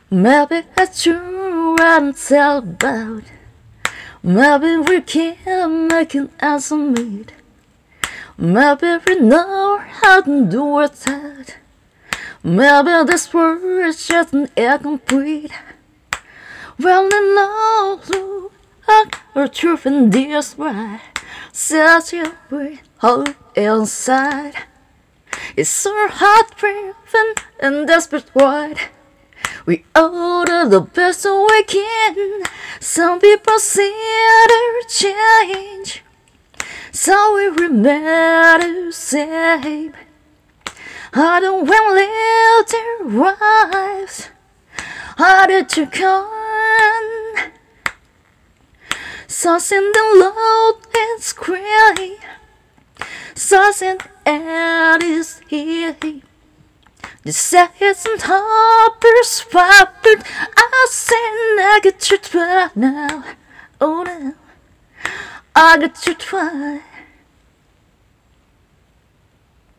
Maybe it's true and tell about. Maybe we can make it as a meet. Maybe we know how to do it that. Maybe this world is just an incomplete. Well, I know the truth in this way. Says you we hold inside. It's so heart-driven and desperate wide. We order the best we can. Some people see their change, so we remain the same. I don't want to live their lives. How did you come? Something the load is crazy. Something else is here. The second top is fired. I say I get you twice now. Oh no, I get you twice.